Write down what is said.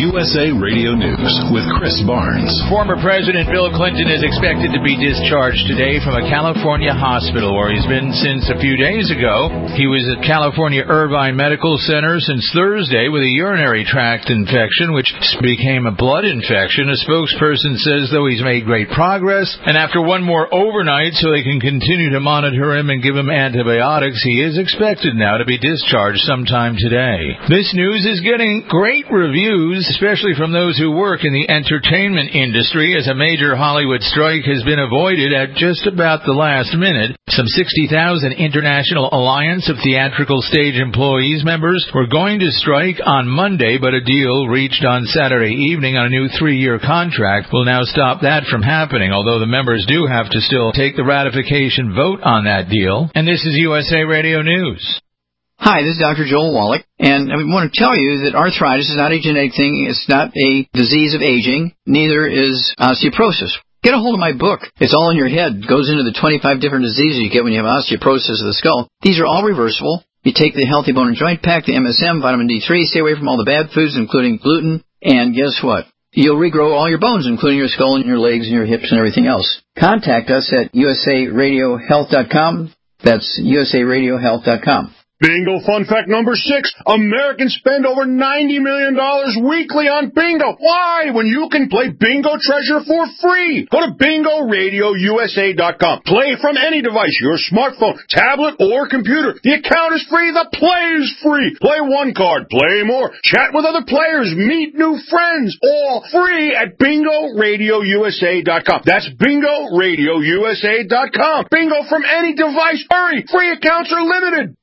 USA Radio News with Chris Barnes. Former President Bill Clinton is expected to be discharged today from a California hospital where he's been since a few days ago. He was at California Irvine Medical Center since Thursday with a urinary tract infection, which became a blood infection. A spokesperson says, though, he's made great progress, and after one more overnight so they can continue to monitor him and give him antibiotics, he is expected now to be discharged sometime today. This news is getting great reviews, especially from those who work in the entertainment industry, as a major Hollywood strike has been avoided at just about the last minute. Some 60,000 International Alliance of Theatrical Stage Employees members were going to strike on Monday, but a deal reached on Saturday evening on a new 3-year contract will now stop that from happening, although the members do have to still take the ratification vote on that deal. And this is USA Radio News. Hi, this is Dr. Joel Wallach, and I want to tell you that arthritis is not a genetic thing. It's not a disease of aging. Neither is osteoporosis. Get a hold of my book. It's all in your head. It goes into the 25 different diseases you get when you have osteoporosis of the skull. These are all reversible. You take the Healthy Bone and Joint Pack, the MSM, vitamin D3, stay away from all the bad foods, including gluten, and guess what? You'll regrow all your bones, including your skull and your legs and your hips and everything else. Contact us at usaradiohealth.com. That's usaradiohealth.com. Bingo fun fact number 6. Americans spend over $90 million weekly on bingo. Why? When you can play Bingo Treasure for free. Go to BingoRadioUSA.com. Play from any device, your smartphone, tablet, or computer. The account is free. The play is free. Play one card. Play more. Chat with other players. Meet new friends. All free at BingoRadioUSA.com. That's BingoRadioUSA.com. Bingo from any device. Hurry. Free accounts are limited.